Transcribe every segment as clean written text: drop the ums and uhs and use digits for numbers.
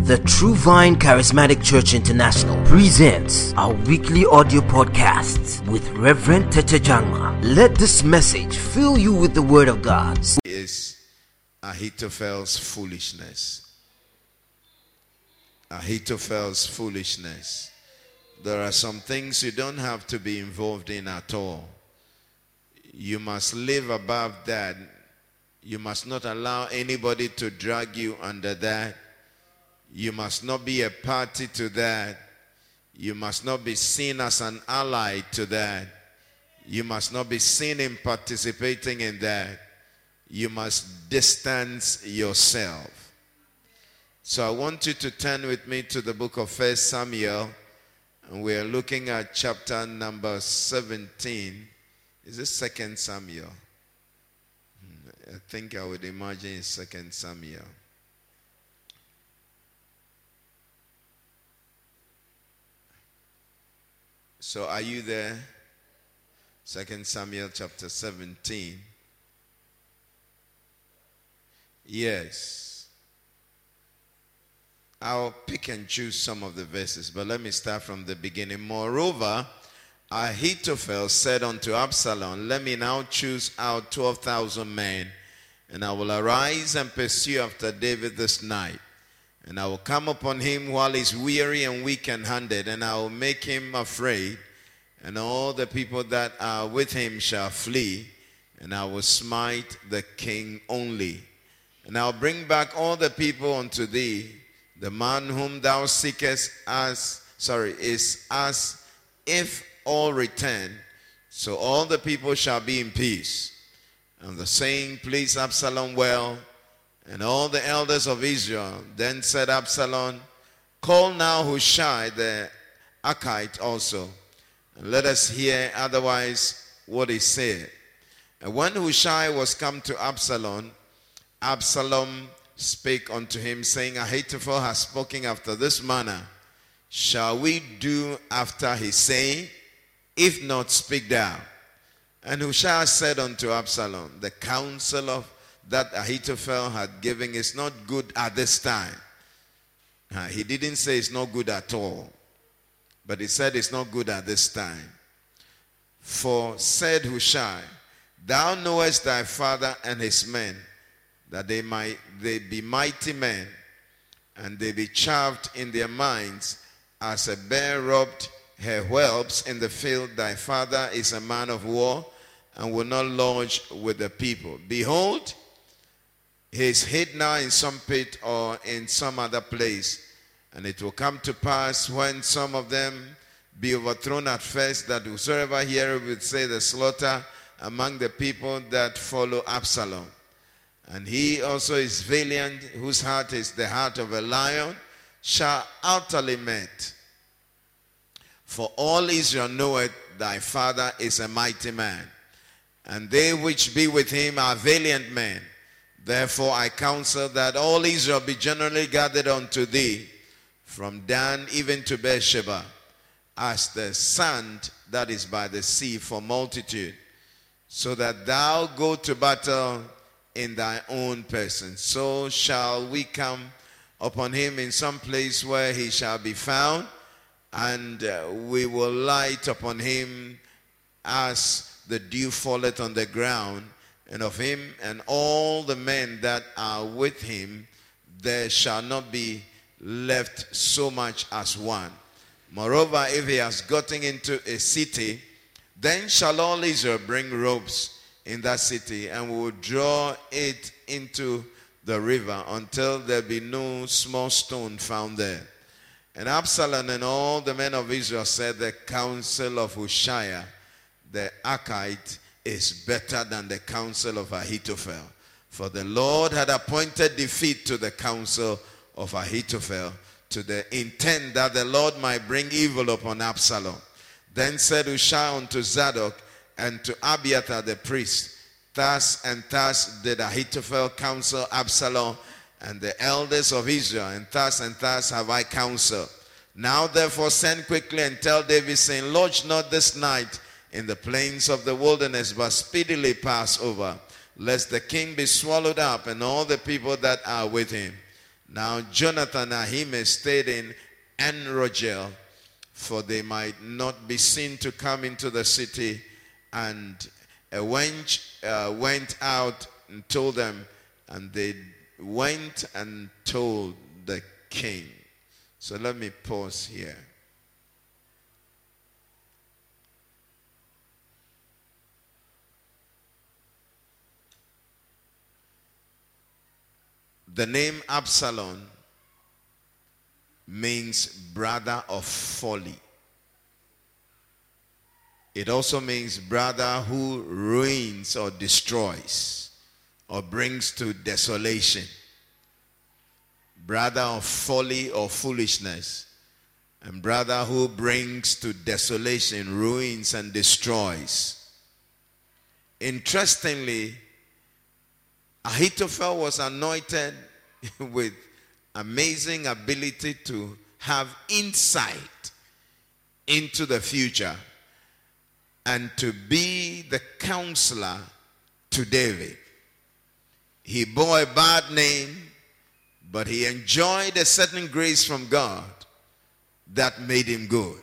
The True Vine Charismatic Church International presents our weekly audio podcasts with Reverend Tete Jangma. Let this message fill you with the Word of God. Is Ahithophel's foolishness. Ahithophel's foolishness. There are some things you don't have to be involved in at all. You must live above that. You must not allow anybody to drag you under that. You must not be a party to that. You must not be seen as an ally to that. You must not be seen in participating in that. You must distance yourself. So I want you to turn with me to the book of 1 Samuel. And we are looking at chapter number 17. Is it 2 Samuel? I think I would imagine it's 2 Samuel. So are you there? 2 Samuel chapter 17. Yes. I'll pick and choose some of the verses, but let me start from the beginning. Moreover, Ahithophel said unto Absalom, let me now choose out 12,000 men, and I will arise and pursue after David this night. And I will come upon him while he is weary and weak-handed, and I will make him afraid, and all the people that are with him shall flee, and I will smite the king only. And I will bring back all the people unto thee. The man whom thou seekest is as if all return, so all the people shall be in peace. And the saying pleased Absalom well, and all the elders of Israel. Then said Absalom, call now Hushai the Archite also, and let us hear otherwise what he said. And when Hushai was come to Absalom, Absalom spake unto him, saying, Ahithophel has spoken after this manner. Shall we do after his saying? If not, speak thou. And Hushai said unto Absalom, the counsel of that Ahithophel had given is not good at this time. He didn't say it's not good at all, but he said it's not good at this time. For said Hushai, thou knowest thy father and his men, that they be mighty men, and they be chaffed in their minds, as a bear robbed her whelps in the field. Thy father is a man of war, and will not lodge with the people. Behold, he is hid now in some pit or in some other place. And it will come to pass, when some of them be overthrown at first, that whosoever heareth will say the slaughter among the people that follow Absalom. And he also is valiant, whose heart is the heart of a lion, shall utterly melt. For all Israel knoweth thy father is a mighty man, and they which be with him are valiant men. Therefore I counsel that all Israel be generally gathered unto thee, from Dan even to Beersheba, as the sand that is by the sea for multitude, so that thou go to battle in thy own person. So shall we come upon him in some place where he shall be found, and we will light upon him as the dew falleth on the ground, and of him and all the men that are with him there shall not be left so much as one. Moreover, if he has gotten into a city, then shall all Israel bring ropes in that city, and we will draw it into the river until there be no small stone found there. And Absalom and all the men of Israel said, the counsel of Hushai the Archite is better than the counsel of Ahithophel. For the Lord had appointed defeat to the counsel of Ahithophel, to the intent that the Lord might bring evil upon Absalom. Then said Hushai unto Zadok and to Abiathar the priest, thus and thus did Ahithophel counsel Absalom and the elders of Israel, and thus have I counseled. Now therefore send quickly and tell David, saying, lodge not this night in the plains of the wilderness, but speedily pass over, lest the king be swallowed up and all the people that are with him. Now Jonathan and Ahimaaz stayed in En-Rogel, for they might not be seen to come into the city. And a wench went out and told them, and they went and told the king. So let me pause here. The name Absalom means brother of folly. It also means brother who ruins or destroys or brings to desolation. Brother of folly or foolishness, and brother who brings to desolation, ruins, and destroys. Interestingly, Ahithophel was anointed with amazing ability to have insight into the future and to be the counselor to David. He bore a bad name, but he enjoyed a certain grace from God that made him good.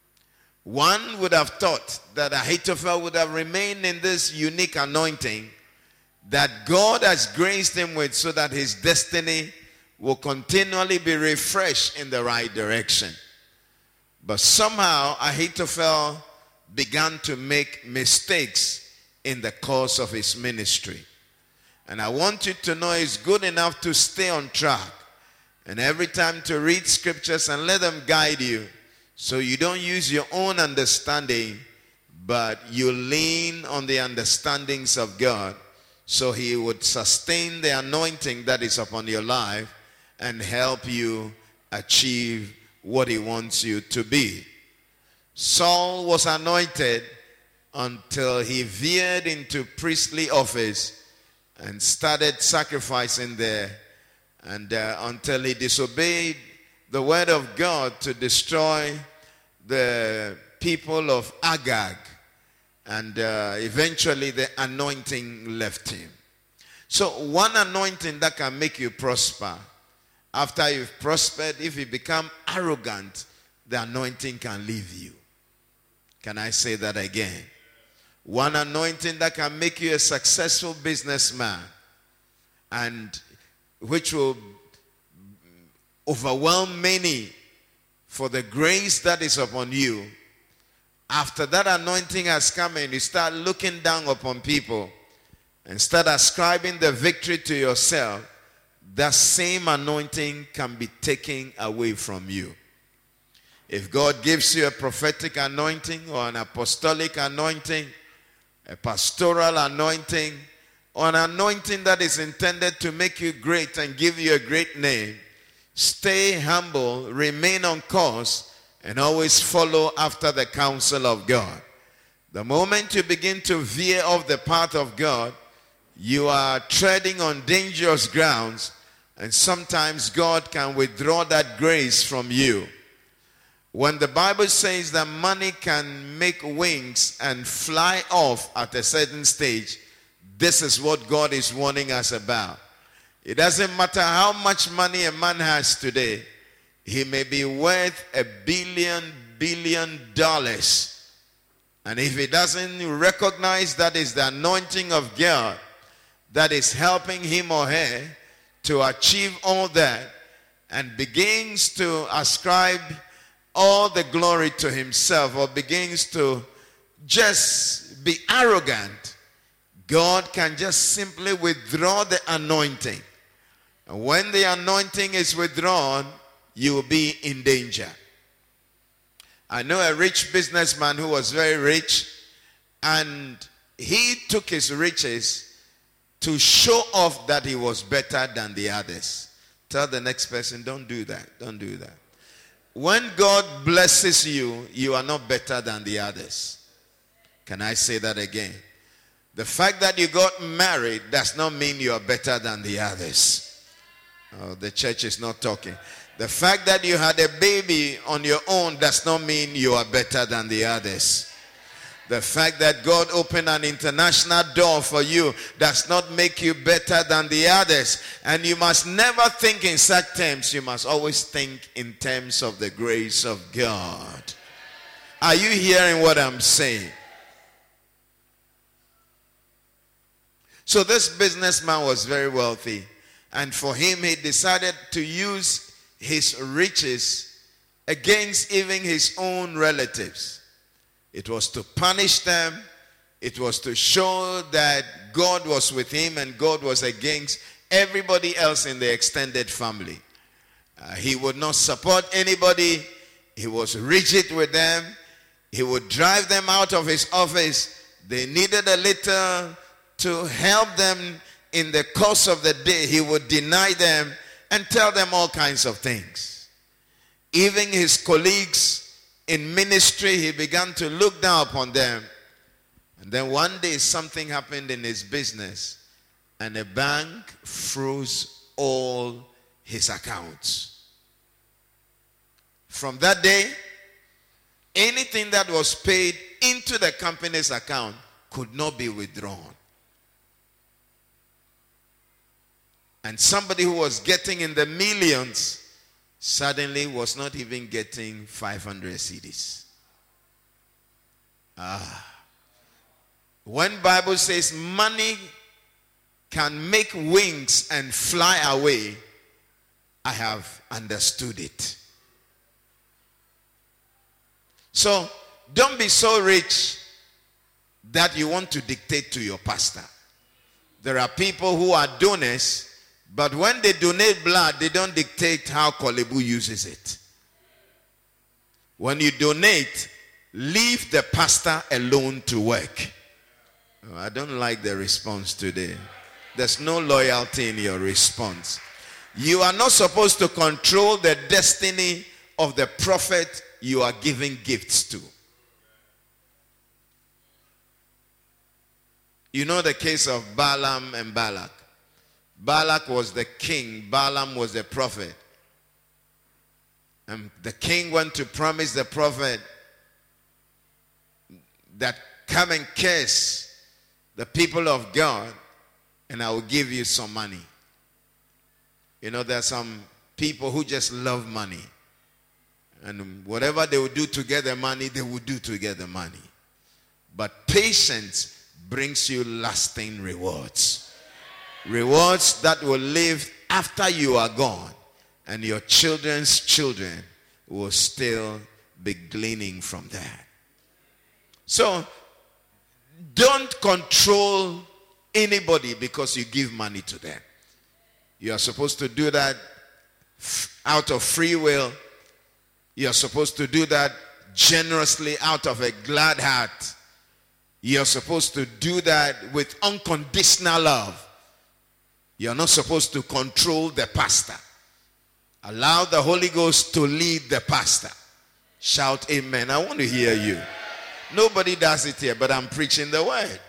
One would have thought that Ahithophel would have remained in this unique anointing that God has graced him with, so that his destiny will continually be refreshed in the right direction. But somehow Ahithophel began to make mistakes in the course of his ministry. And I want you to know it's good enough to stay on track, and every time to read scriptures and let them guide you, so you don't use your own understanding, but you lean on the understandings of God, so he would sustain the anointing that is upon your life and help you achieve what he wants you to be. Saul was anointed until he veered into priestly office and started sacrificing there, and until he disobeyed the word of God to destroy the people of Agag, and eventually the anointing left him. So one anointing that can make you prosper, after you've prospered, if you become arrogant, the anointing can leave you. Can I say that again? One anointing that can make you a successful businessman, and which will overwhelm many for the grace that is upon you. After that anointing has come in, you start looking down upon people and start ascribing the victory to yourself. That same anointing can be taken away from you. If God gives you a prophetic anointing or an apostolic anointing, a pastoral anointing, or an anointing that is intended to make you great and give you a great name, stay humble, remain on course, and always follow after the counsel of God. The moment you begin to veer off the path of God, you are treading on dangerous grounds, and sometimes God can withdraw that grace from you. When the Bible says that money can make wings and fly off at a certain stage, this is what God is warning us about. It doesn't matter how much money a man has today. He may be worth $1 billion. And if he doesn't recognize that is the anointing of God that is helping him or her to achieve all that, and begins to ascribe all the glory to himself, or begins to just be arrogant, God can just simply withdraw the anointing. And when the anointing is withdrawn, you will be in danger. I know a rich businessman who was very rich, and he took his riches to show off that he was better than the others. Tell the next person, don't do that. Don't do that. When God blesses you, you are not better than the others. Can I say that again? The fact that you got married does not mean you are better than the others. Oh, the church is not talking. The fact that you had a baby on your own does not mean you are better than the others. The fact that God opened an international door for you does not make you better than the others. And you must never think in such terms. You must always think in terms of the grace of God. Are you hearing what I'm saying? So this businessman was very wealthy. And for him, he decided to use his riches against even his own relatives. It was to punish them. It was to show that God was with him and God was against everybody else in the extended family. He would not support anybody. He was rigid with them. He would drive them out of his office. They needed a little to help them in the course of the day. He would deny them and tell them all kinds of things. Even his colleagues in ministry, he began to look down upon them. And then one day something happened in his business and a bank froze all his accounts. From that day, anything that was paid into the company's account could not be withdrawn. And somebody who was getting in the millions suddenly was not even getting 500 cedis. When Bible says money can make wings and fly away, I have understood it. So don't be so rich that you want to dictate to your pastor. There are people who are donors, but when they donate blood, they don't dictate how Kolebu uses it. When you donate, leave the pastor alone to work. Oh, I don't like the response today. There's no loyalty in your response. You are not supposed to control the destiny of the prophet you are giving gifts to. You know the case of Balaam and Balak. Balak was the king. Balaam was the prophet. And the king went to promise the prophet that come and curse the people of God and I will give you some money. You know, there are some people who just love money. And whatever they will do to get the money, they will do to get the money. But patience brings you lasting rewards. Rewards that will live after you are gone. And your children's children will still be gleaning from that. So, don't control anybody because you give money to them. You are supposed to do that out of free will. You are supposed to do that generously out of a glad heart. You are supposed to do that with unconditional love. You are not supposed to control the pastor. Allow the Holy Ghost to lead the pastor. Shout amen. I want to hear you. Nobody does it here, but I'm preaching the word.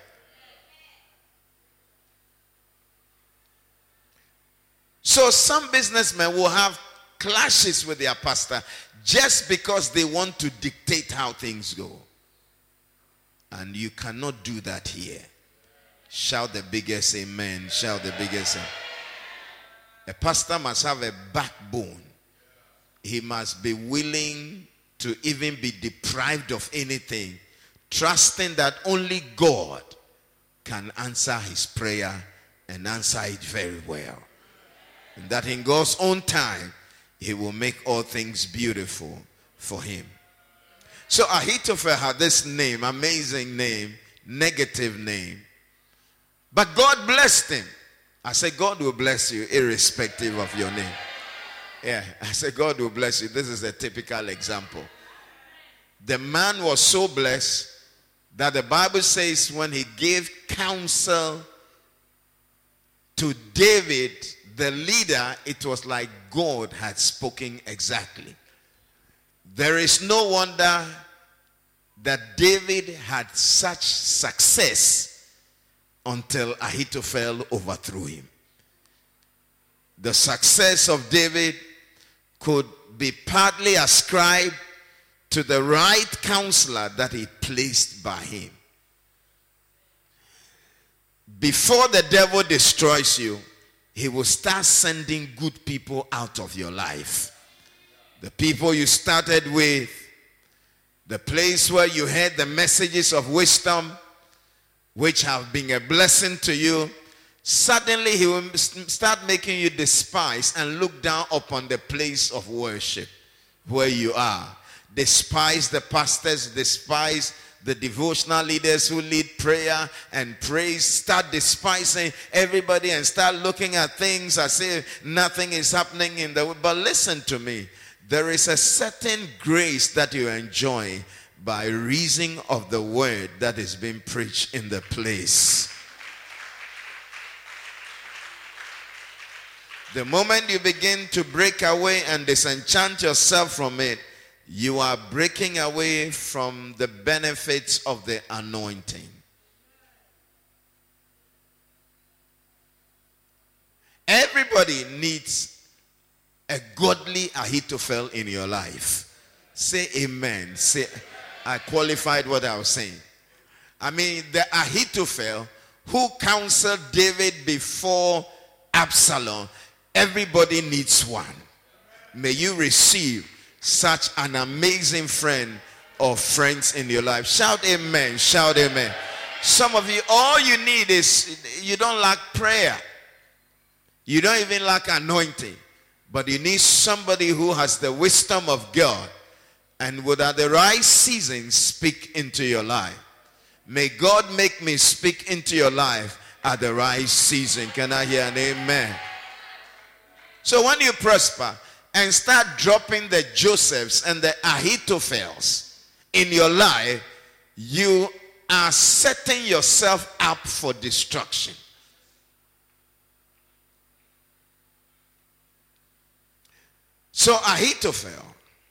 So some businessmen will have clashes with their pastor just because they want to dictate how things go. And you cannot do that here. Shout the biggest amen. Shout the biggest amen. A pastor must have a backbone. He must be willing to even be deprived of anything, trusting that only God can answer his prayer and answer it very well. And that in God's own time, he will make all things beautiful for him. So Ahithophel had this name, amazing name, negative name. But God blessed him. I said, God will bless you irrespective of your name. Yeah, I said, God will bless you. This is a typical example. The man was so blessed that the Bible says when he gave counsel to David, the leader, it was like God had spoken exactly. There is no wonder that David had such success until Ahithophel overthrew him. The success of David could be partly ascribed to the right counselor that he placed by him. Before the devil destroys you, he will start sending good people out of your life. The people you started with, the place where you heard the messages of wisdom, which have been a blessing to you, suddenly he will start making you despise and look down upon the place of worship where you are. Despise the pastors, despise the devotional leaders who lead prayer and praise. Start despising everybody and start looking at things as if nothing is happening in the world. But listen to me. There is a certain grace that you enjoy by reason of the word that is being preached in the place. The moment you begin to break away and disenchant yourself from it, you are breaking away from the benefits of the anointing. Everybody needs a godly Ahithophel in your life. Say amen. Say, I qualified what I was saying. I mean, the Ahithophel who counseled David before Absalom, everybody needs one. May you receive such an amazing friend or friends in your life. Shout amen. Shout amen. Some of you, all you need is, you don't lack prayer. You don't even lack anointing. But you need somebody who has the wisdom of God and would at the right season speak into your life. May God make me speak into your life at the right season. Can I hear an amen? So when you prosper and start dropping the Josephs and the Ahithophels in your life, you are setting yourself up for destruction. So Ahithophel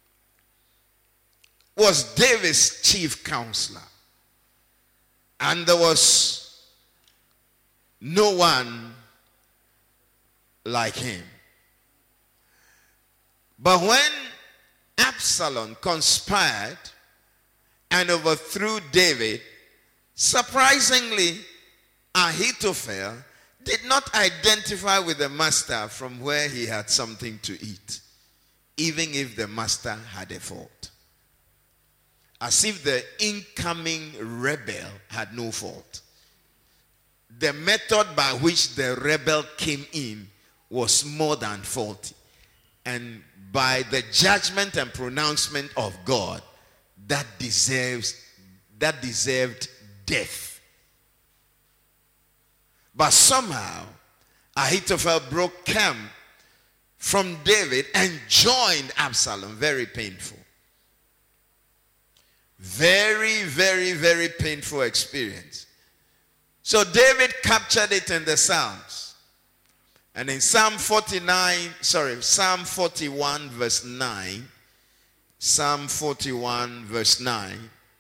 was David's chief counselor. And there was no one like him. But when Absalom conspired and overthrew David, surprisingly, Ahithophel did not identify with the master from where he had something to eat, even if the master had a fault. As if the incoming rebel had no fault. The method by which the rebel came in was more than faulty. And by the judgment and pronouncement of God, that deserved death. But somehow, Ahithophel broke camp from David and joined Absalom. Very painful. Very, very, very painful experience. So David captured it in the Psalms. And in Psalm 41 verse 9, Psalm 41 verse 9,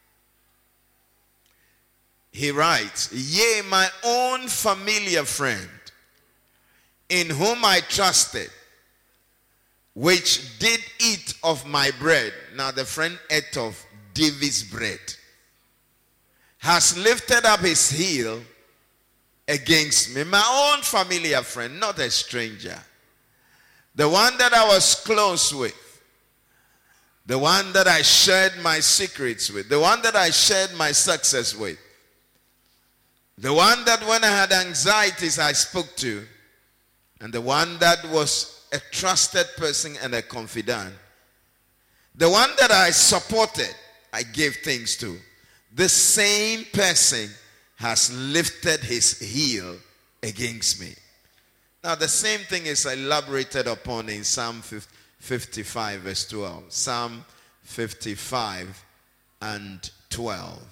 he writes, "Yea, my own familiar friend, in whom I trusted, which did eat of my bread." Now the friend ate of David's bread. "Has lifted up his heel against me." My own familiar friend, not a stranger. The one that I was close with. The one that I shared my secrets with. The one that I shared my success with. The one that when I had anxieties I spoke to. And the one that was a trusted person and a confidant. The one that I supported, I gave things to. The same person has lifted his heel against me. Now the same thing is elaborated upon in Psalm 55 verse 12. Psalm 55 and 12.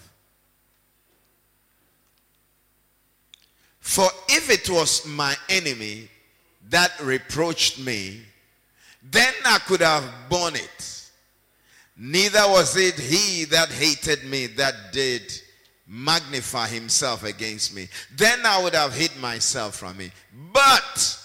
"For if it was my enemy that reproached me, then I could have borne it. Neither was it he that hated me that did magnify himself against me. Then I would have hid myself from me. But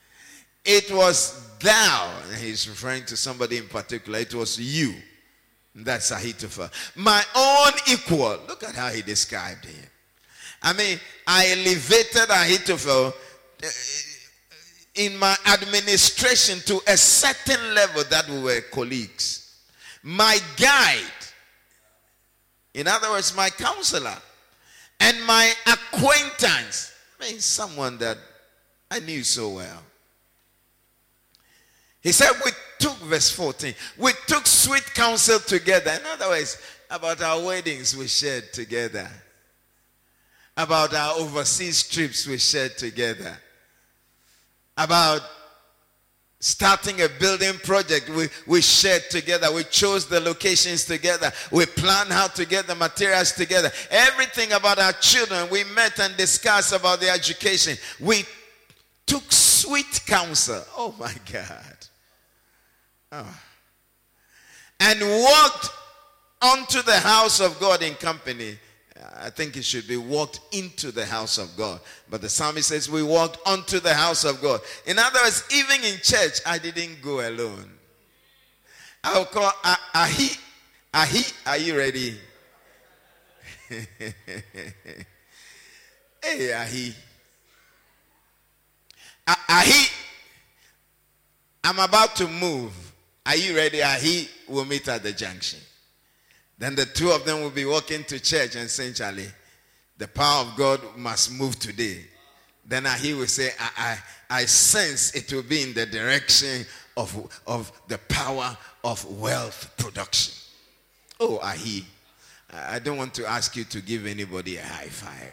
it was thou," and he's referring to somebody in particular, "it was you That's Ahithophel. My own equal. Look at how he described him. I mean, I elevated Ahithophel in my administration to a certain level that we were colleagues. My guide, in other words, my counselor, and my acquaintance, I mean, someone that I knew so well. He said, we took, verse 14, we took sweet counsel together. In other words, about our weddings we shared together. About our overseas trips we shared together. About starting a building project we shared together. We chose the locations together. We planned how to get the materials together. Everything about our children, we met and discussed about their education. We took sweet counsel. Oh my God. Oh. And walked onto the house of God in company. I think it should be walked into the house of God. But the psalmist says we walked onto the house of God. In other words, even in church, I didn't go alone. I'll call Ahi. Ahi, are you ready? Hey, Ahi. Ahi, I'm about to move. Are you ready? Ahi will meet at the junction. Then the two of them will be walking to church and saying, Charlie, the power of God must move today. Then Ahi will say, I sense it will be in the direction of the power of wealth production. Oh, Ahi, I don't want to ask you to give anybody a high five.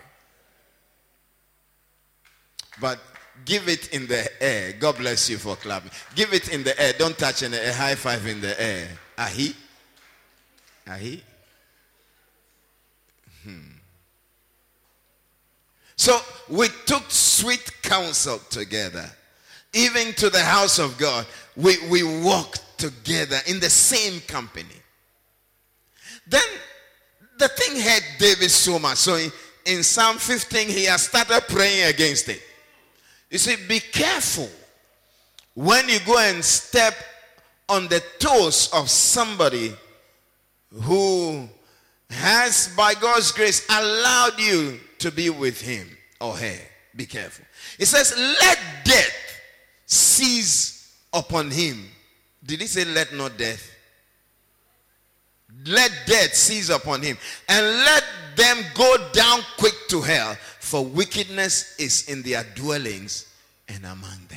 But give it in the air. God bless you for clapping. Give it in the air. Don't touch a high five in the air. Ahi. Ahi. So we took sweet counsel together. Even to the house of God, we walked together in the same company. Then the thing hurt David so much. So in Psalm 15, he has started praying against it. You see, be careful when you go and step on the toes of somebody who has, by God's grace, allowed you to be with him or her. Be careful. It says, let death seize upon him. Did he say, let not death? Let death seize upon him, and let them go down quick to hell, for wickedness is in their dwellings and among them.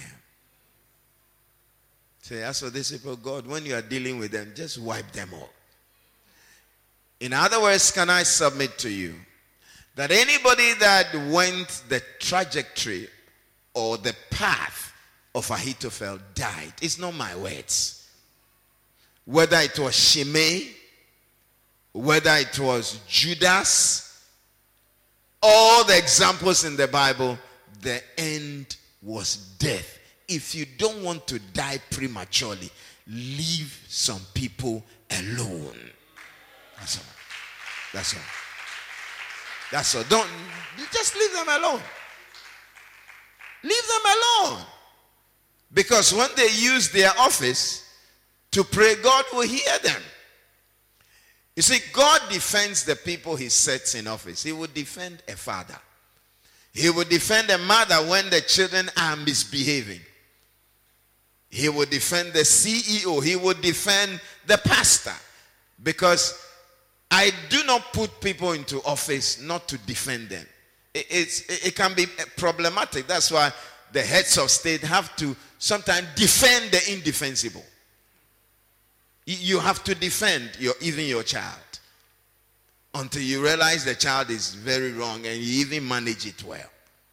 Say, as for this people, God, when you are dealing with them, just wipe them all. In other words, can I submit to you that anybody that went the trajectory or the path of Ahithophel died? It's not my words. Whether it was Shimei, whether it was Judas, all the examples in the Bible, the end was death. If you don't want to die prematurely, leave some people alone. That's all. That's all. That's all. Don't just leave them alone. Leave them alone. Because when they use their office to pray, God will hear them. You see, God defends the people he sets in office. He will defend a father. He will defend a mother when the children are misbehaving. He will defend the CEO. He will defend the pastor. Because I do not put people into office not to defend them. It can be problematic. That's why the heads of state have to sometimes defend the indefensible. You have to defend even your child until you realize the child is very wrong and you even manage it well.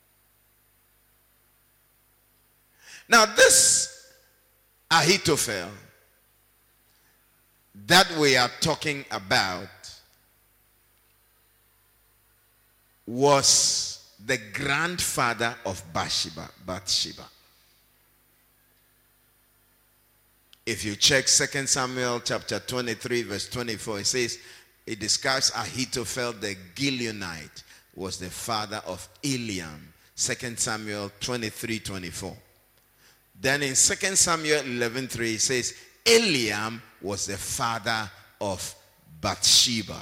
Now this Ahithophel that we are talking about was the grandfather of Bathsheba. If you check 2 Samuel chapter 23 verse 24, it says, it describes Ahithophel the Gileonite was the father of Eliam. 2 Samuel 23:24. Then in 2 Samuel 11:3 it says, Eliam was the father of Bathsheba.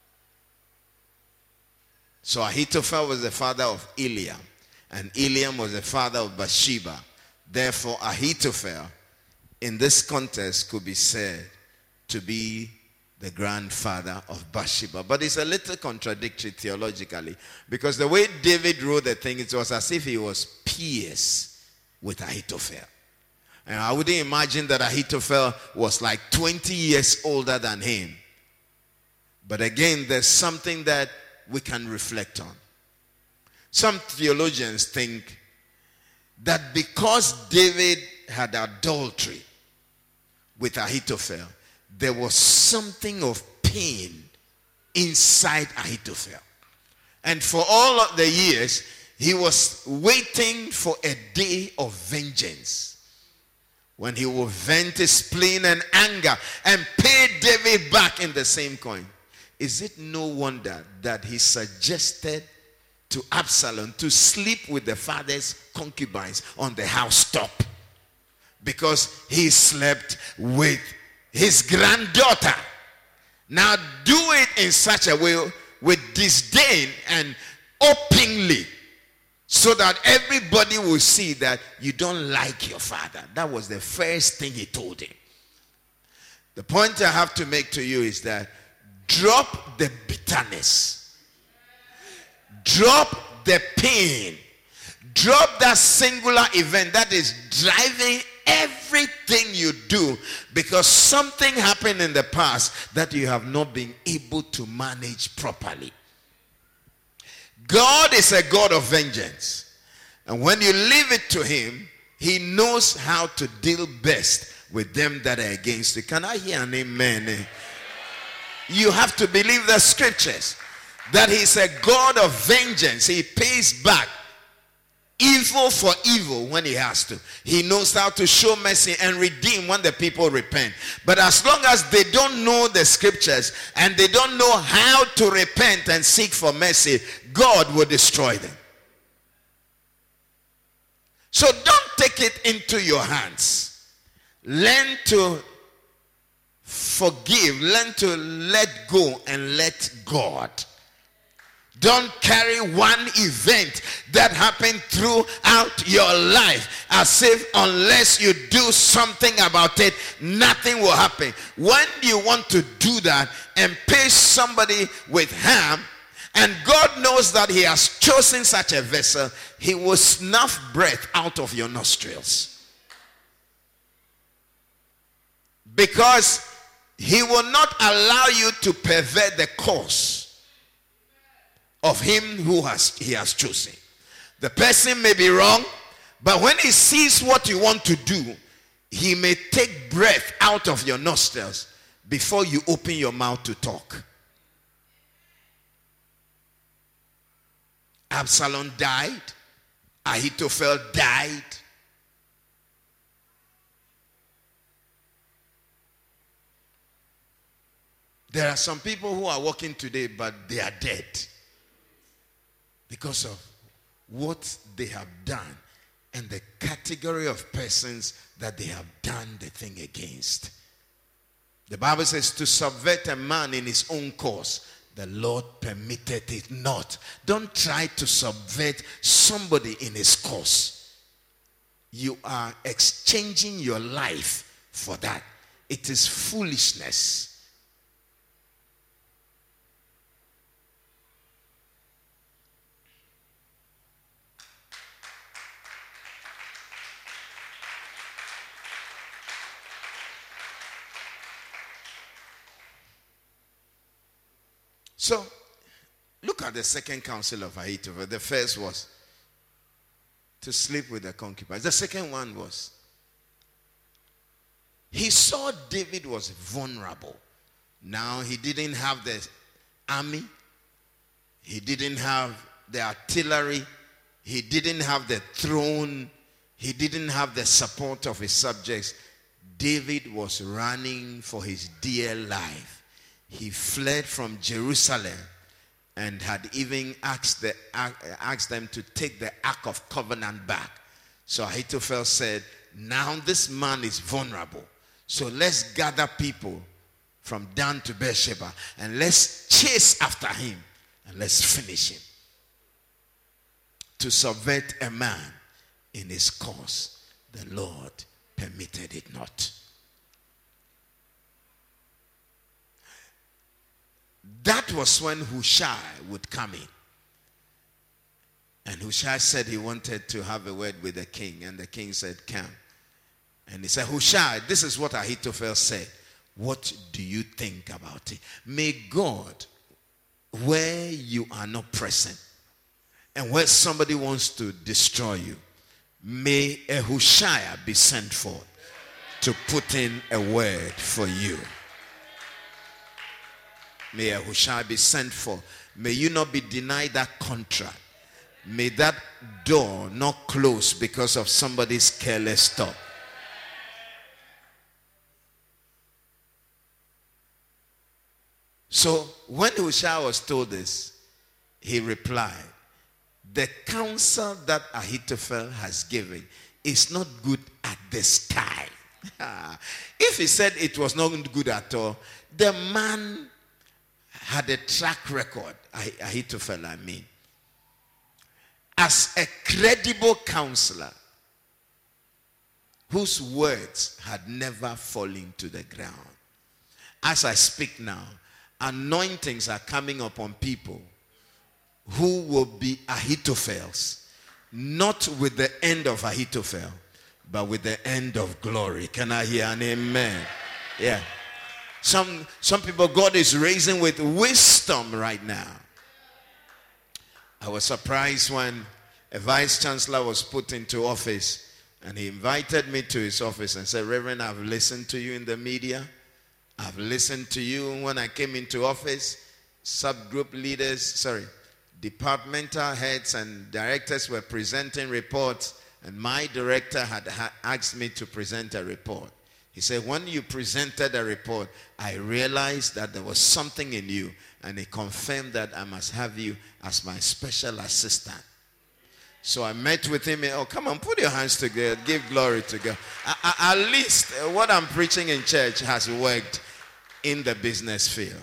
So Ahithophel was the father of Eliam, and Eliam was the father of Bathsheba. Therefore, Ahithophel, in this context, could be said to be the grandfather of Bathsheba. But it's a little contradictory theologically, because the way David wrote the thing, it was as if he was peers with Ahithophel. And I wouldn't imagine that Ahithophel was like 20 years older than him. But again, there's something that we can reflect on. Some theologians think that because David had adultery with Ahithophel, there was something of pain inside Ahithophel. And for all of the years, he was waiting for a day of vengeance, when he will vent his spleen and anger and pay David back in the same coin. Is it no wonder that he suggested to Absalom to sleep with the father's concubines on the housetop? Because he slept with his granddaughter. Now do it in such a way with disdain and openly, so that everybody will see that you don't like your father. That was the first thing he told him. The point I have to make to you is that drop the bitterness, drop the pain, drop that singular event that is driving everything you do, because something happened in the past that you have not been able to manage properly. God is a God of vengeance, and when you leave it to him, he knows how to deal best with them that are against you. Can I hear an amen? You have to believe the scriptures that he's a God of vengeance. He pays back evil for evil when he has to. He knows how to show mercy and redeem when the people repent. But as long as they don't know the scriptures and they don't know how to repent and seek for mercy, God will destroy them. So don't take it into your hands. Learn to forgive, learn to let go and let God. Don't carry one event that happened throughout your life as if unless you do something about it, nothing will happen. When you want to do that and pay somebody with harm, and God knows that he has chosen such a vessel, he will snuff breath out of your nostrils. Because he will not allow you to pervert the course of him who he has chosen. The person may be wrong, but when he sees what you want to do, he may take breath out of your nostrils before you open your mouth to talk. Absalom died. Ahithophel died. There are some people who are walking today, but they are dead because of what they have done and the category of persons that they have done the thing against. The Bible says to subvert a man in his own cause, the Lord permitted it not. Don't try to subvert somebody in his cause. You are exchanging your life for that. It is foolishness. So, look at the second counsel of Ahithophel. The first was to sleep with the concubines. The second one was, he saw David was vulnerable. Now, he didn't have the army. He didn't have the artillery. He didn't have the throne. He didn't have the support of his subjects. David was running for his dear life. He fled from Jerusalem and had even asked them to take the Ark of Covenant back. So Ahithophel said, now this man is vulnerable, so let's gather people from Dan to Beersheba, and let's chase after him and let's finish him. To subvert a man in his cause, the Lord permitted it not. That was when Hushai would come in. And Hushai said he wanted to have a word with the king. And the king said, come. And he said, Hushai, this is what Ahithophel said. What do you think about it? May God, where you are not present, and where somebody wants to destroy you, may a Hushai be sent for to put in a word for you. May a Hushai be sent for. May you not be denied that contract. May that door not close because of somebody's careless talk. So when Hushai was told this, he replied, the counsel that Ahithophel has given is not good at this time. If he said it was not good at all, the man had a track record, Ahithophel I mean, as a credible counselor whose words had never fallen to the ground. As I speak now, anointings are coming upon people who will be Ahithophels, not with the end of Ahithophel, but with the end of glory. Can I hear an amen? Yeah. Some people God is raising with wisdom right now. I was surprised when a vice chancellor was put into office and he invited me to his office and said, Reverend, I've listened to you in the media. I've listened to you when I came into office. Subgroup leaders, departmental heads and directors were presenting reports, and my director had asked me to present a report. He said, when you presented a report, I realized that there was something in you, and he confirmed that I must have you as my special assistant. So I met with him. Oh, come on, put your hands together. Give glory to God. At least what I'm preaching in church has worked in the business field.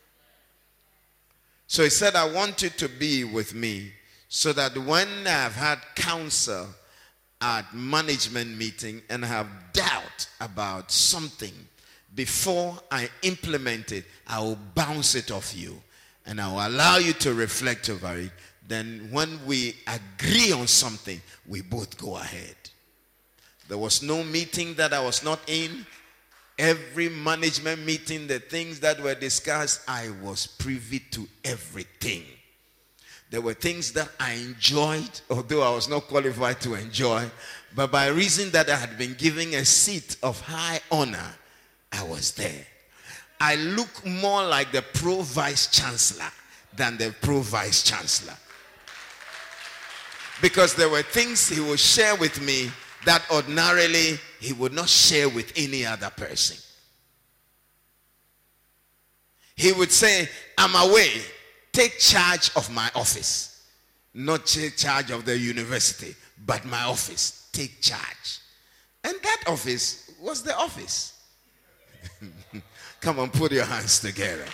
So he said, I want you to be with me so that when I've had counsel at management meeting and I have doubt about something, before I implement it, I will bounce it off you and I will allow you to reflect over it. Then when we agree on something, we both go ahead. There was no meeting that I was not in. Every management meeting, the things that were discussed, I was privy to everything. There were things that I enjoyed, although I was not qualified to enjoy. But by reason that I had been given a seat of high honor, I was there. I look more like the pro-vice chancellor than the pro-vice chancellor. Because there were things he would share with me that ordinarily he would not share with any other person. He would say, I'm away. Take charge of my office. Not take charge of the university, but my office. Take charge. And that office was the office. Come on, put your hands together.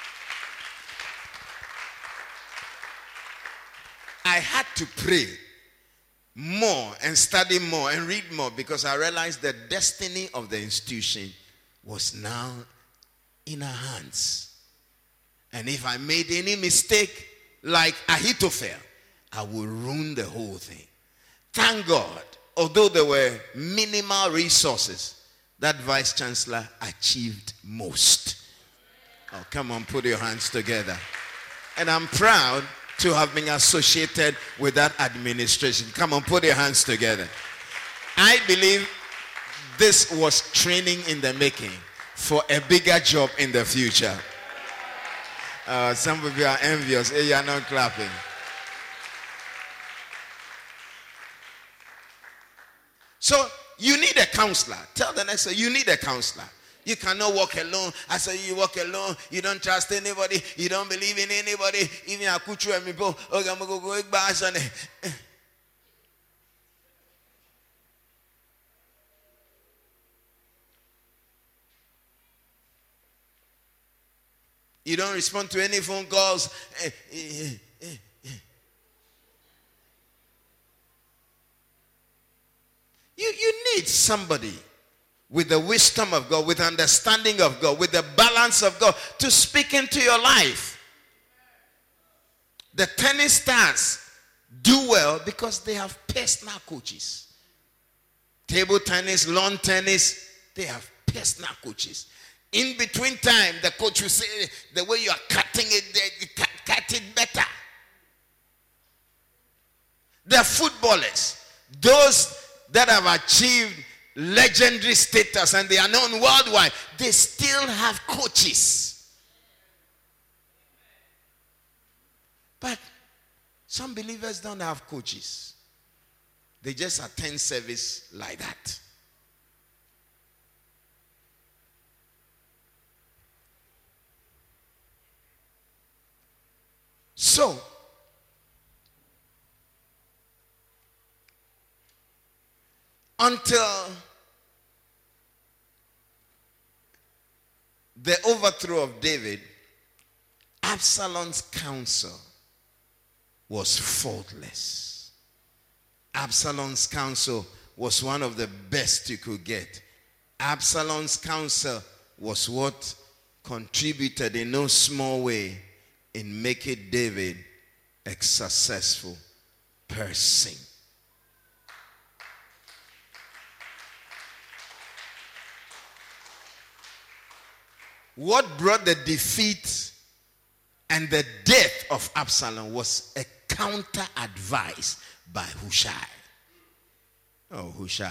I had to pray more and study more and read more because I realized the destiny of the institution was now in our hands. And if I made any mistake like Ahithophel, I would ruin the whole thing. Thank God, although there were minimal resources, that vice chancellor achieved most. Oh, come on, put your hands together. And I'm proud to have been associated with that administration. Come on, put your hands together. I believe this was training in the making for a bigger job in the future. Some of you are envious. Hey, you are not clapping. So you need a counselor. Tell the next one, you need a counselor. You cannot walk alone. I say you walk alone. You don't trust anybody. You don't believe in anybody. Even Akuchu and Mipo. You don't respond to any phone calls. You need somebody with the wisdom of God, with understanding of God, with the balance of God to speak into your life. The tennis stars do well because they have personal coaches. Table tennis, lawn tennis, they have personal coaches. In between time, the coach will say, the way you are cutting it, you cut it better. The footballers, those that have achieved legendary status and they are known worldwide, they still have coaches. But some believers don't have coaches. They just attend service like that. So, until the overthrow of David, Absalom's counsel was faultless. Absalom's counsel was one of the best you could get. Absalom's counsel was what contributed in no small way in making David a successful person. What brought the defeat and the death of Absalom was a counter advice by Hushai. Oh, Hushai.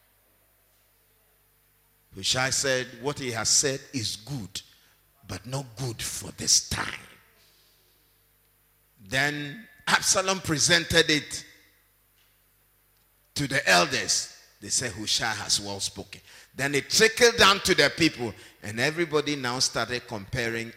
Hushai said, what he has said is good, but not good for this time. Then Absalom presented it to the elders. They said, Hushai has well spoken. Then it trickled down to the people, and everybody now started comparing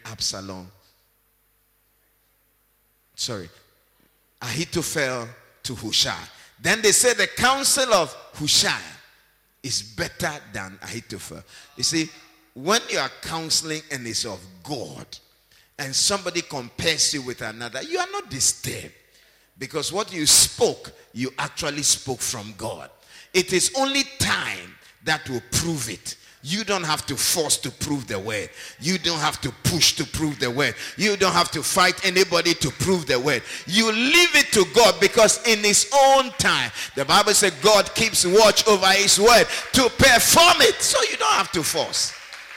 Ahithophel to Hushai. Then they said the counsel of Hushai is better than Ahithophel. You see, when you are counseling and it's of God, and somebody compares you with another, you are not disturbed. Because what you spoke, you actually spoke from God. It is only time that will prove it. You don't have to force to prove the word. You don't have to push to prove the word. You don't have to fight anybody to prove the word. You leave it to God, because in his own time, the Bible says God keeps watch over his word to perform it. So you don't have to force.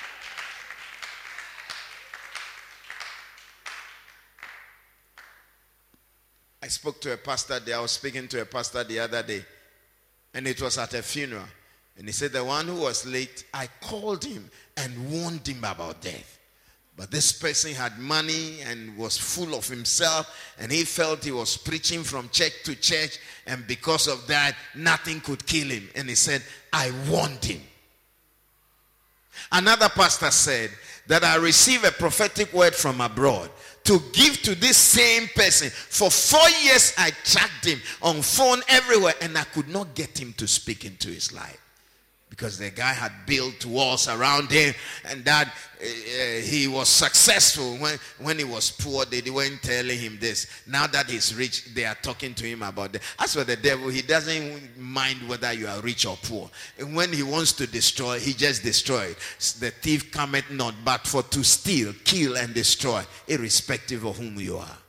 I spoke to a pastor there. I was speaking to a pastor the other day, and it was at a funeral. And he said, the one who was late, I called him and warned him about death. But this person had money and was full of himself, and he felt he was preaching from church to church, and because of that, nothing could kill him. And he said, I warned him. Another pastor said that I received a prophetic word from abroad to give to this same person. For 4 years, I tracked him on phone everywhere, and I could not get him to speak into his life. Because the guy had built walls around him, and that he was successful. When he was poor, they weren't telling him this. Now that he's rich, they are talking to him about that. As for the devil, he doesn't mind whether you are rich or poor. And when he wants to destroy, he just destroys. The thief cometh not but for to steal, kill, and destroy, irrespective of whom you are.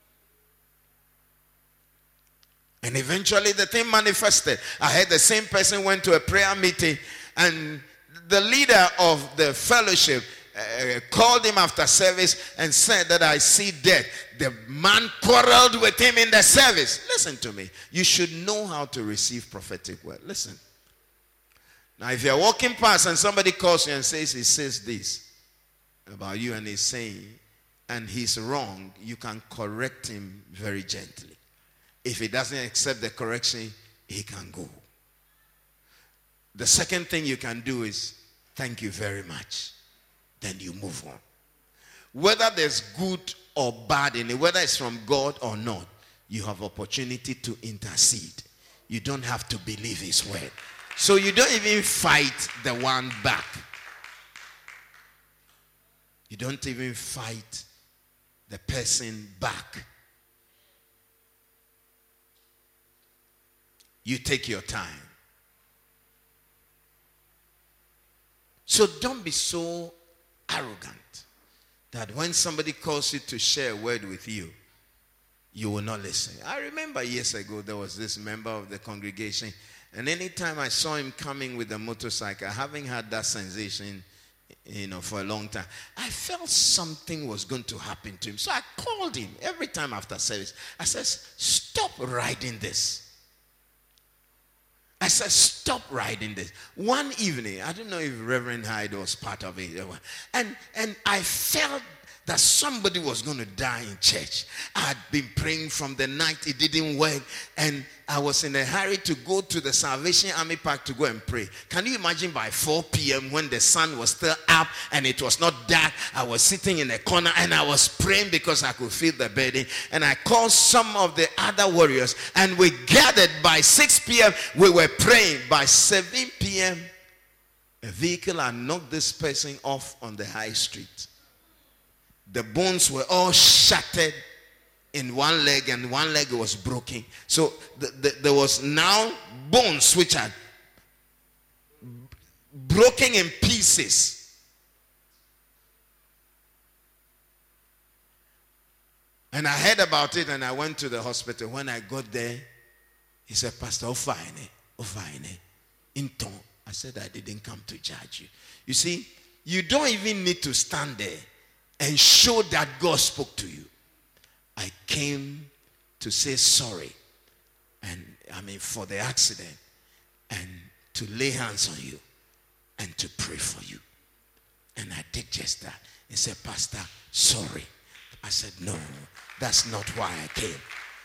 And eventually the thing manifested. I heard the same person went to a prayer meeting, and the leader of the fellowship called him after service and said that I see death. The man quarreled with him in the service. Listen to me. You should know how to receive prophetic word. Listen. Now if you're walking past and somebody calls you and says he says this about you, and he's saying, and he's wrong, you can correct him very gently. If he doesn't accept the correction, he can go. The second thing you can do is, thank you very much. Then you move on. Whether there's good or bad in it, whether it's from God or not, you have opportunity to intercede. You don't have to believe his word. So you don't even fight the one back. You don't even fight the person back. You take your time. So don't be so arrogant that when somebody calls you to share a word with you, you will not listen. I remember years ago there was this member of the congregation, and anytime I saw him coming with a motorcycle, having had that sensation, for a long time, I felt something was going to happen to him. So I called him every time after service. I said, stop riding this. I said, stop riding this. One evening, I don't know if Reverend Hyde was part of it, and I felt that somebody was going to die in church. I had been praying from the night, it didn't work, and I was in a hurry to go to the Salvation Army Park to go and pray. Can you imagine by 4 p.m. when the sun was still up and it was not dark, I was sitting in a corner and I was praying because I could feel the burden, and I called some of the other warriors and we gathered. By 6 p.m. we were praying. By 7 p.m. a vehicle had knocked this person off on the high street. The bones were all shattered in one leg, and one leg was broken. So there was now bones which had broken in pieces. And I heard about it and I went to the hospital. When I got there, he said, Pastor, Ofaine, Inton. I said, I didn't come to judge you. You see, you don't even need to stand there and show that God spoke to you. I came to say sorry, for the accident, and to lay hands on you and to pray for you. And I did just that. He said, Pastor, sorry. I said, no, that's not why I came.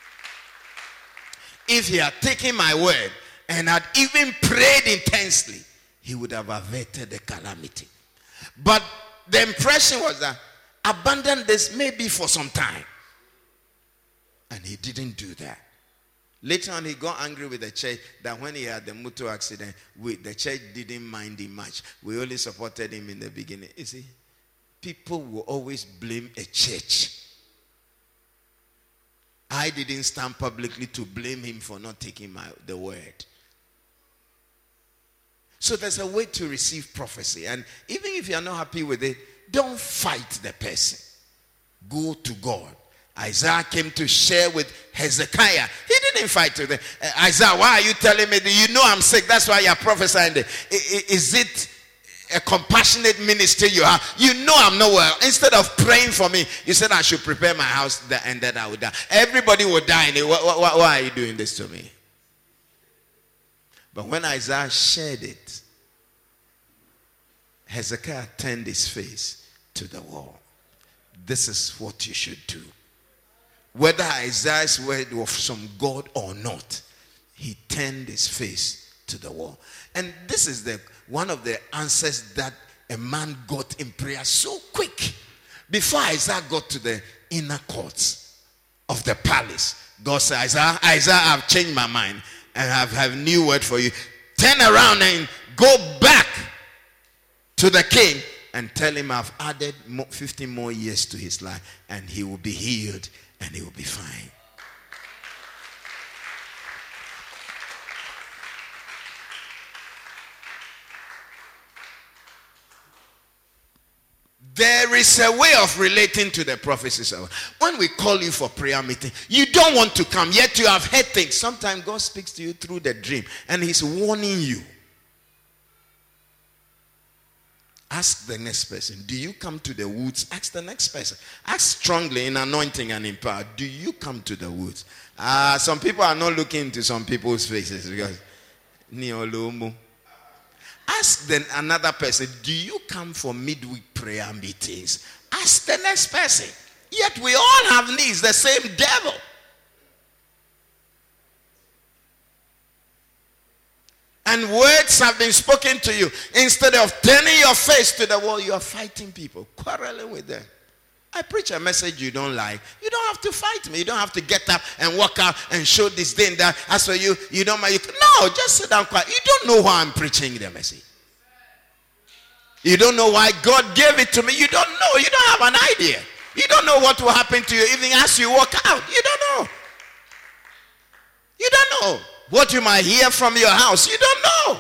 If he had taken my word and had even prayed intensely, he would have averted the calamity. But the impression was that abandon this maybe for some time. And he didn't do that. Later on, he got angry with the church that when he had the motor accident, the church didn't mind him much. We only supported him in the beginning. You see, people will always blame a church. I didn't stand publicly to blame him for not taking the word. So there's a way to receive prophecy. And even if you're not happy with it, don't fight the person. Go to God. Isaiah came to share with Hezekiah. He didn't fight with him. Isaiah, why are you telling me that you know I'm sick? That's why you're prophesying. Is it a compassionate ministry you have? You know I'm not well. Instead of praying for me, you said I should prepare my house and that I would die. Everybody would die. Why are you doing this to me? But when Isaiah shared it, Hezekiah turned his face to the wall. This is what you should do. Whether Isaiah's word was from God or not, he turned his face to the wall. And this is one of the answers that a man got in prayer so quick. Before Isaiah got to the inner courts of the palace, God said, Isaiah, I've changed my mind and I have a new word for you. Turn around and go back to the king and tell him I've added 15 more years to his life and he will be healed and he will be fine. There is a way of relating to the prophecies. When we call you for prayer meeting, you don't want to come, yet you have heard things. Sometimes God speaks to you through the dream and he's warning you. Ask the next person, do you come to the woods? Ask the next person. Ask strongly in anointing and in power, do you come to the woods? Some people are not looking into some people's faces because ask then another person, do you come for midweek prayer meetings? Ask the next person. Yet we all have needs, the same devil. And words have been spoken to you. Instead of turning your face to the wall, you are fighting people, quarreling with them. I preach a message you don't like. You don't have to fight me. You don't have to get up and walk out and show this thing that. As for you, you don't mind. No, just sit down quiet. You don't know why I'm preaching the message. You don't know why God gave it to me. You don't know. You don't have an idea. You don't know what will happen to you even as you walk out. You don't know. You don't know what you might hear from your house. You don't know.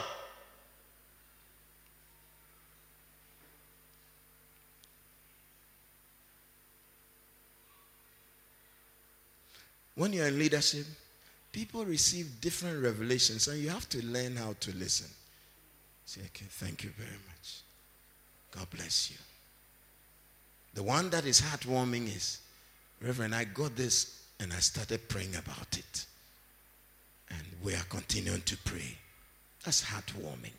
When you're in leadership, people receive different revelations and you have to learn how to listen. Say, okay, thank you very much. God bless you. The one that is heartwarming is, Reverend, I got this and I started praying about it. And we are continuing to pray. That's heartwarming.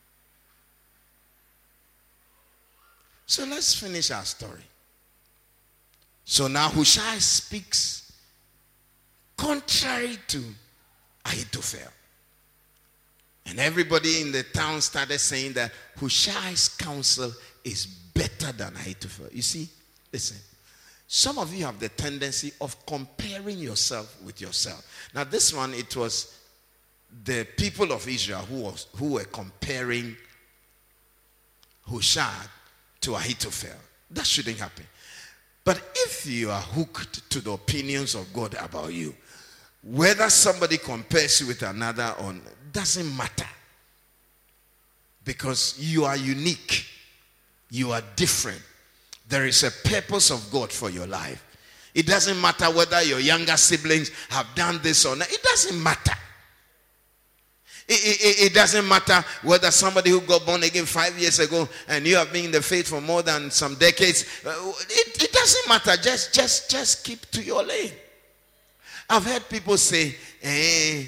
So let's finish our story. So now Hushai speaks contrary to Ahithophel. And everybody in the town started saying that Hushai's counsel is better than Ahithophel. You see, listen. Some of you have the tendency of comparing yourself with yourself. Now this one, it was the people of Israel who were comparing Hushai to Ahithophel. That shouldn't happen. But if you are hooked to the opinions of God about you, whether somebody compares you with another or doesn't matter. Because you are unique. You are different. There is a purpose of God for your life. It doesn't matter whether your younger siblings have done this or not. It doesn't matter. It doesn't matter whether somebody who got born again 5 years ago and you have been in the faith for more than some decades. It doesn't matter. Just keep to your lane. I've heard people say, am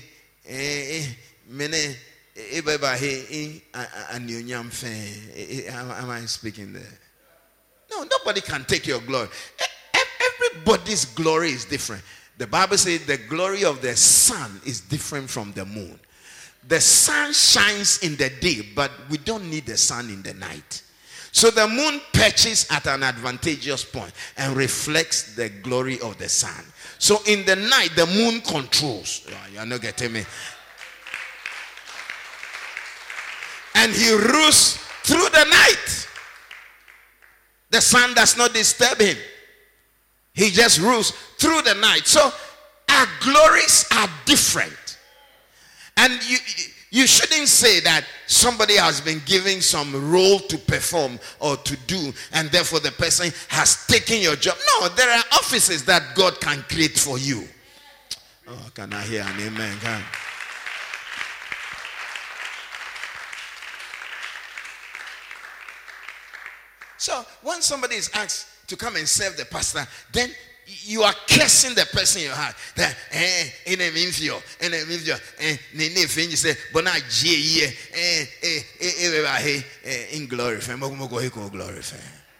I speaking there? No, nobody can take your glory. Everybody's glory is different. The Bible says the glory of the sun is different from the moon. The sun shines in the day, but we don't need the sun in the night. So the moon perches at an advantageous point and reflects the glory of the sun. So in the night, the moon controls. You're not getting me. And he rules through the night. The sun does not disturb him. He just rules through the night. So our glories are different. And you shouldn't say that somebody has been given some role to perform or to do, and therefore the person has taken your job. No, there are offices that God can create for you. Oh, can I hear an amen? So when somebody is asked to come and serve the pastor, then you are cursing the person in your heart. That in a minfio, you say, but not in glorify.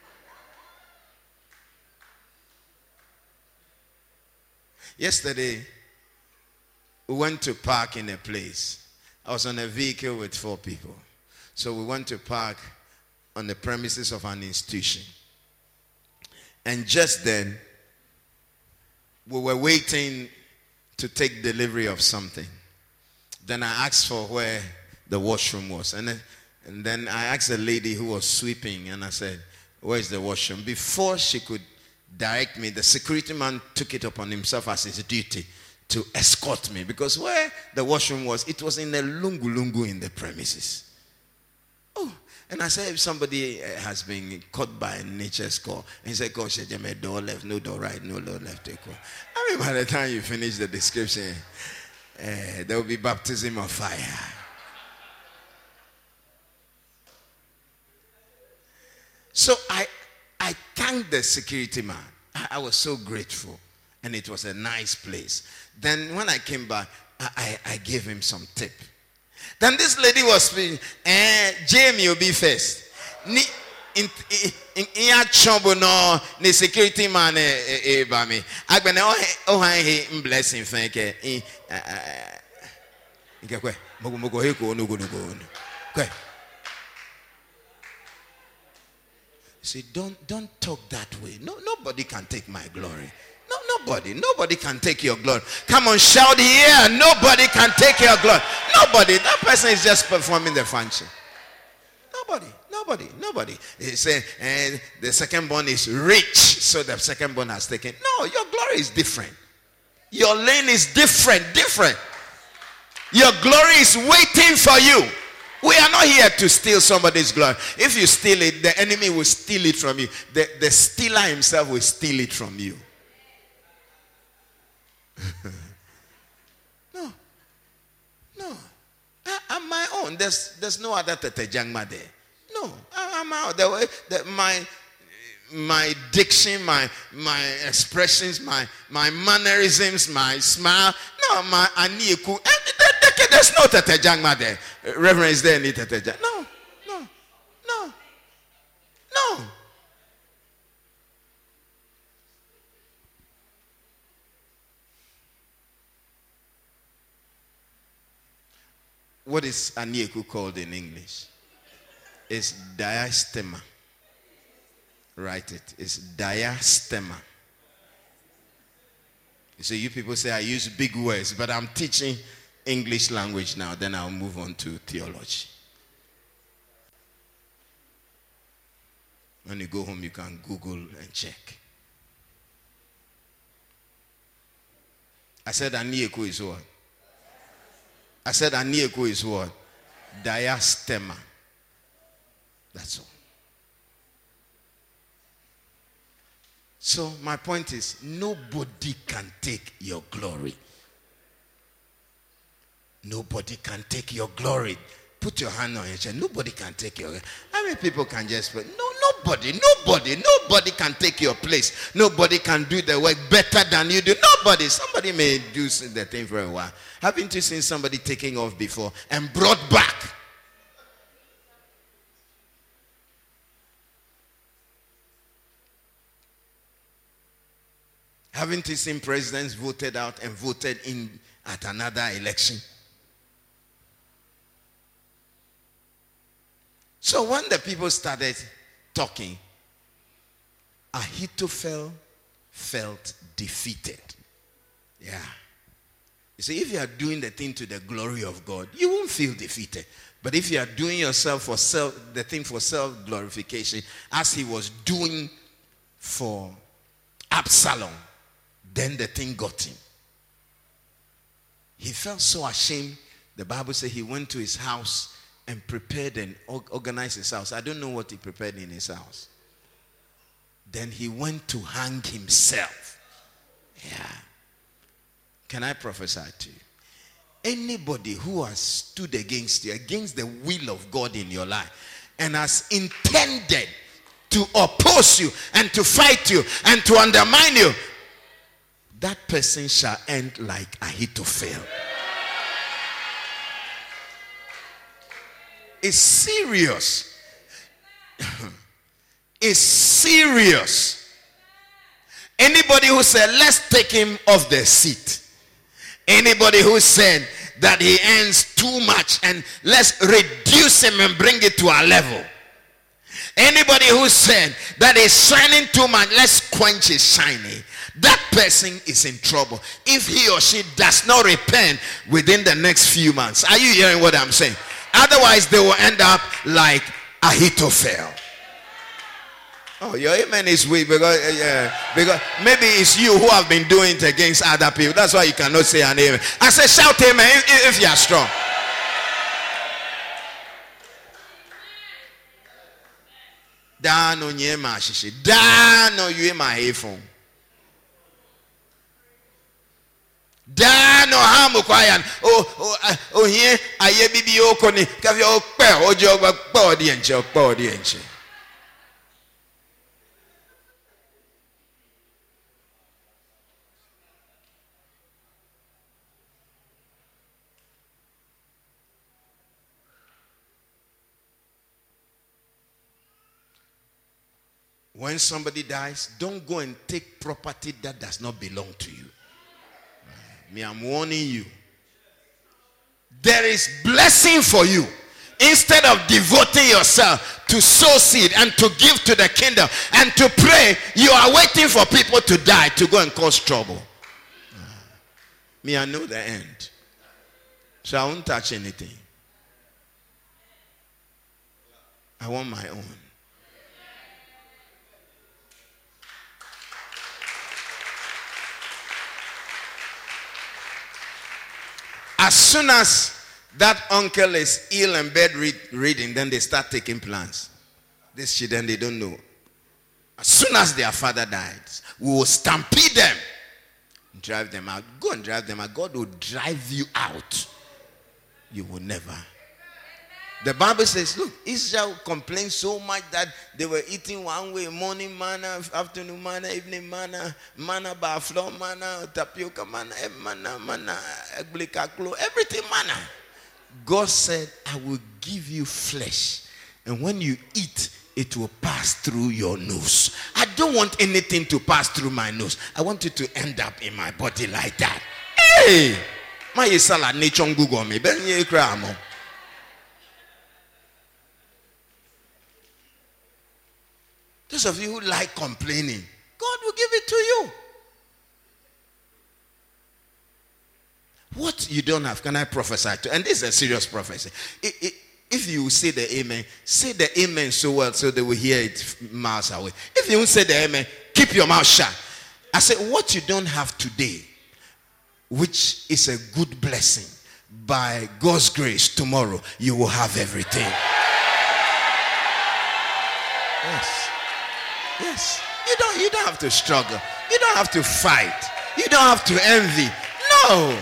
Yesterday, we went to park in a place. I was on a vehicle with 4 people. So we went to park on the premises of an institution. And just then, we were waiting to take delivery of something. Then I asked for where the washroom was. And then I asked a lady who was sweeping, and I said, where is the washroom? Before she could direct me, the security man took it upon himself as his duty to escort me. Because where the washroom was, it was in a lungu in the premises. Oh, and I said, if somebody has been caught by nature's call, and he said, God said, door left, no door right, no door left. I mean, by the time you finish the description, there will be baptism of fire. So I thanked the security man. I was so grateful. And it was a nice place. Then when I came back, I gave him some tip. Then this lady was speaking, Jamie, you'll be first. In trouble, no, the security man, by me. I've been blessing, thank you. See, don't talk that way. No, nobody can take my glory. No, nobody can take your glory. Come on, shout here. Nobody can take your glory. Nobody. That person is just performing the function. Nobody. Nobody. He said, and the second born is rich, so the second born has taken. No, your glory is different. Your lane is different. Your glory is waiting for you. We are not here to steal somebody's glory. If you steal it, the enemy will steal it from you. The stealer himself will steal it from you. No. I'm my own. There's no other Tete Jangma there. No, I'm out. My diction, my expressions, my mannerisms, my smile. No, my aniku. There's no Tete Jangma there. Reverend, is there any Tete Jangma? No. What is Anieku called in English? It's diastema. Write it. It's diastema. So you people say I use big words, but I'm teaching English language now. Then I'll move on to theology. When you go home, you can Google and check. I said Anieku is what? I said Anieku is what? Diastema. That's all. So my point is, nobody can take your glory. Nobody can take your glory. Put your hand on your chest. Nobody can take your glory. How many people can just put? No, nobody can take your place. Nobody can do the work better than you do. Nobody. Somebody may do the thing for a while. Haven't you seen somebody taking off before and brought back? Haven't you seen presidents voted out and voted in at another election? So when the people started talking, Ahithophel felt defeated. Yeah. You see, if you are doing the thing to the glory of God, you won't feel defeated. But if you are doing the thing for self-glorification, as he was doing for Absalom, then the thing got him. He felt so ashamed. The Bible says he went to his house and prepared and organized his house. I don't know what he prepared in his house. Then he went to hang himself. Yeah. Can I prophesy to you? Anybody who has stood against you, against the will of God in your life, and has intended to oppose you and to fight you and to undermine you, that person shall end like Ahithophel. It's serious. It's serious. Anybody who said, let's take him off the seat. Anybody who said that he earns too much and let's reduce him and bring it to our level. Anybody who said that he's shining too much, let's quench his shining. That person is in trouble if he or she does not repent within the next few months. Are you hearing what I'm saying? Otherwise, they will end up like Ahithophel. Oh, your amen is weak because maybe it's you who have been doing it against other people. That's why you cannot say an amen. I say shout amen if you are strong. Dano nyema shishi. Dano yuema hefon. Dano hamu kwayan. Oh here aye bibi okoni. Kavi okpe ojo okpe odienche. When somebody dies, don't go and take property that does not belong to you. Me, I'm warning you. There is blessing for you. Instead of devoting yourself to sow seed and to give to the kingdom and to pray, you are waiting for people to die to go and cause trouble. Me, I know the end. So I won't touch anything. I want my own. As soon as that uncle is ill and bed reading, then they start taking plans. This children, they don't know. As soon as their father dies, we will stampede them, drive them out. Go and drive them out. God will drive you out. You will never. The Bible says, look, Israel complained so much that they were eating one way, morning manna, afternoon manna, evening manna, manna bar flour manna, tapioca manna, manna, everything manna. God said, I will give you flesh, and when you eat, it will pass through your nose. I don't want anything to pass through my nose. I want it to end up in my body like that. Hey! My salad nature Google me. Those of you who like complaining, God will give it to you. What you don't have, can I prophesy to? And this is a serious prophecy. If you say the amen so well so they will hear it miles away. If you don't say the amen, keep your mouth shut. I said, what you don't have today, which is a good blessing, by God's grace, tomorrow you will have everything. Yes. You don't have to struggle. You don't have to fight. You don't have to envy. No.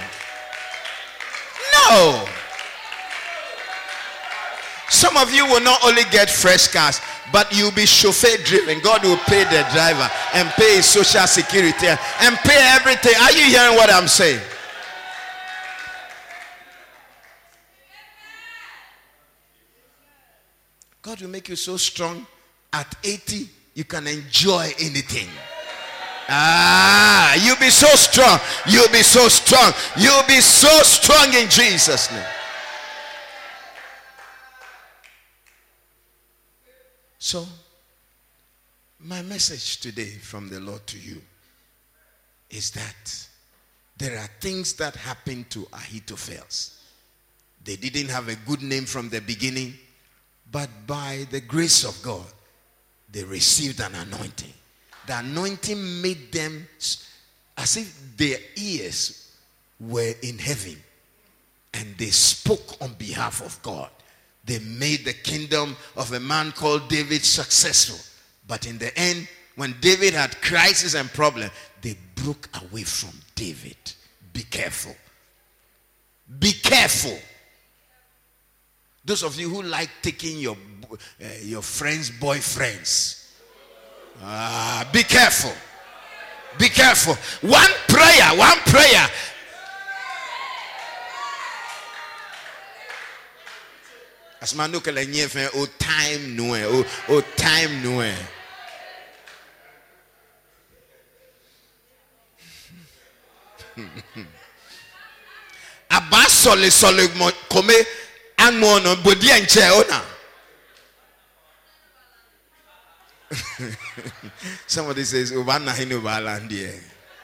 Some of you will not only get fresh cars, but you'll be chauffeur driven. God will pay the driver and pay his social security and pay everything. Are you hearing what I'm saying? God will make you so strong. At 80, you can enjoy anything. You'll be so strong. You'll be so strong. You'll be so strong in Jesus' name. So, my message today from the Lord to you is that there are things that happened to Ahithophels. They didn't have a good name from the beginning, but by the grace of God, they received an anointing. The anointing made them as if their ears were in heaven, and they spoke on behalf of God. They made the kingdom of a man called David successful. But in the end, when David had crisis and problem, they broke away from David. Be careful. Be careful. Those of you who like taking your friends' boyfriends, be careful. Be careful. One prayer. As man look at o time no o time no. Abasole sole come anmo no bodi enche ona. Somebody says ubana hinu balandie.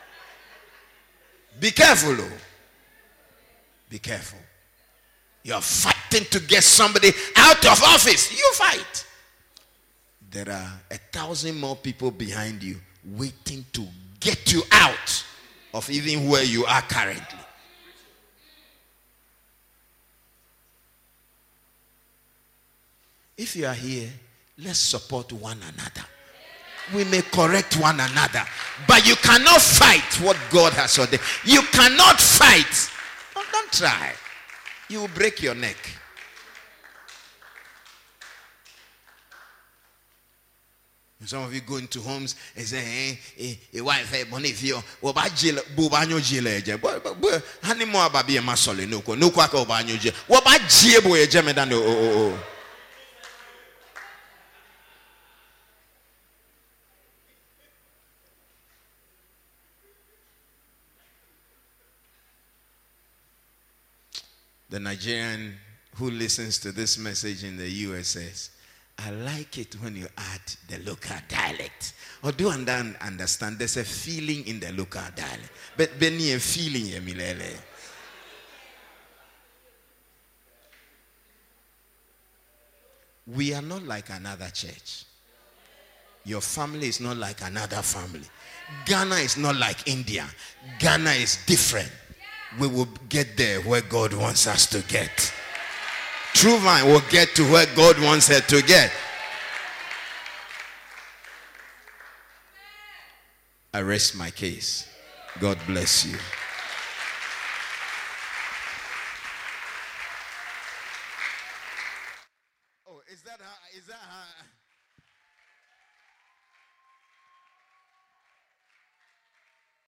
Be careful, oh. Be careful. You're fighting to get somebody out of office. You fight. There are 1,000 more people behind you waiting to get you out of even where you are currently. If you are here, let's support one another. We may correct one another, but you cannot fight what God has ordained. You cannot fight. Don't try. You will break your neck. Some of you go into homes and say, a wife, hey, Bonifio, Obaji, Bubanyo Jile, Hanimo Babi Masole, no Quaka Banyo, Wabaji, Jemedan. The Nigerian who listens to this message in the US says, I like it when you add the local dialect. Or do you understand? There's a feeling in the local dialect. But Benny a feeling, Emilele. We are not like another church. Your family is not like another family. Ghana is not like India. Ghana is different. We will get there where God wants us to get. True Vine will get to where God wants her to get. I rest my case. God bless you. Oh, is that how?